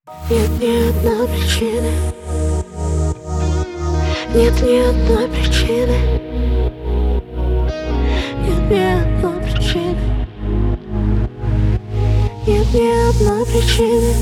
Нет ни одной причины, нет ни одной причины, нет ни одной причины, нет ни одной причины.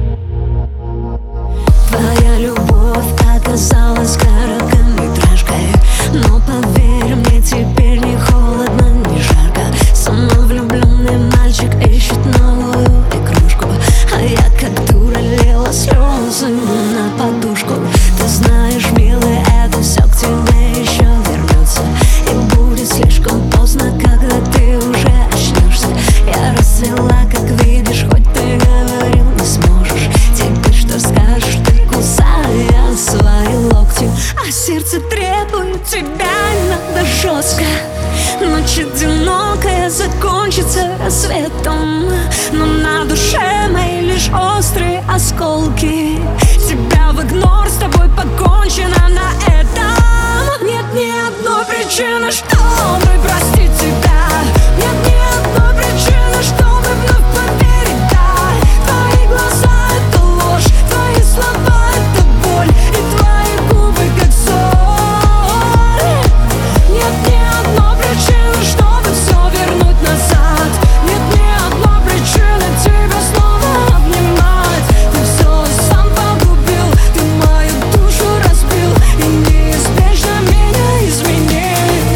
Твоя любовь оказалась короткометражкой, но поверь мне, теперь не холодно, не жарко. Самовлюбленный мальчик ищет новую игрушку, а я как дура лила слезы на подушку. Ты знаешь, милый, это все к тебе еще вернется, и будет слишком поздно, когда ты уже очнешься. Я расцвела, как видишь, хоть ты говорил, не сможешь. Теперь что скажешь, ты кусая свои локти, а сердце требует тебя, надо жестко. Ночь одинокая закончится рассветом, но на душе мои лишь острые осколки. Тебя в игнор, с тобой покончено на этом. Нет ни одной причины, чтобы простить тебя. Нет ни одной причины, чтобы вновь поверить, да. Твои глаза — это ложь, твои слова — это боль, и твои губы как соль. Нет ни одной причины, чтобы все вернуть назад. Нет ни одной причины тебя снова обнимать. Ты все сам погубил, ты мою душу разбил и неизбежно меня изменил.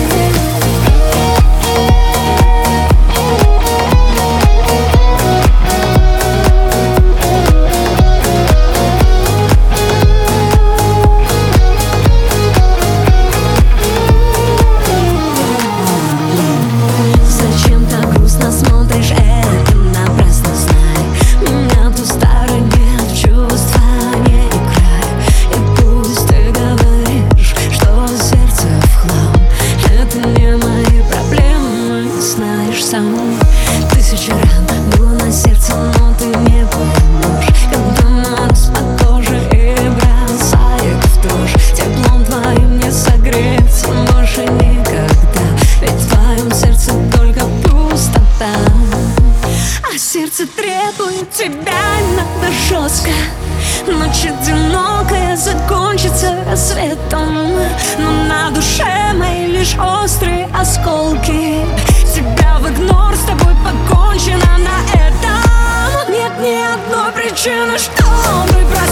Зачем так грустно смотришь, это напрасно, знай. Меня в ту стороне в чувства не играй. И пусть ты говоришь, что сердце в хлам, это не мои проблемы, знаешь сам. Тысячи ран было на сердце, но ты не поймешь, когда мороз по коже и бросает в дрожь. Теплом твоим не согреться больше никогда, ведь в твоем сердце только пустота. А сердце требует тебя, надо жестко. Ночь одинокая закончится рассветом, но на душе мои лишь острые осколки. Тебя в игнор, с тобой покончено на этом. Нет ни одной причины, чтобы простить.